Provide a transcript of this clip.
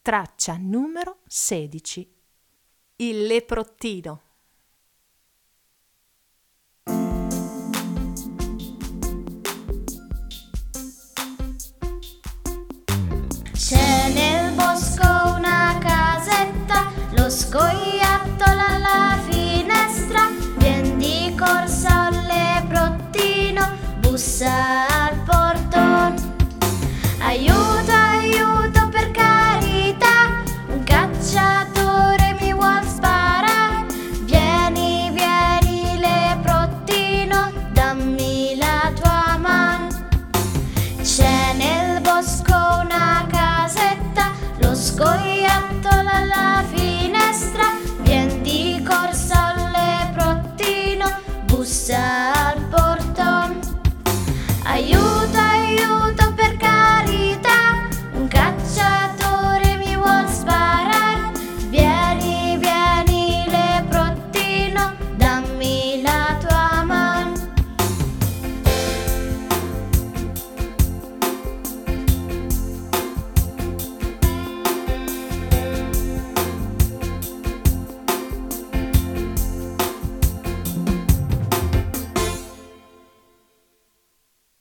Traccia numero 16. Il leprottino. C'è nel bosco una casetta, lo scoiattolo alla finestra. Vien di corsa un leprottino, bussa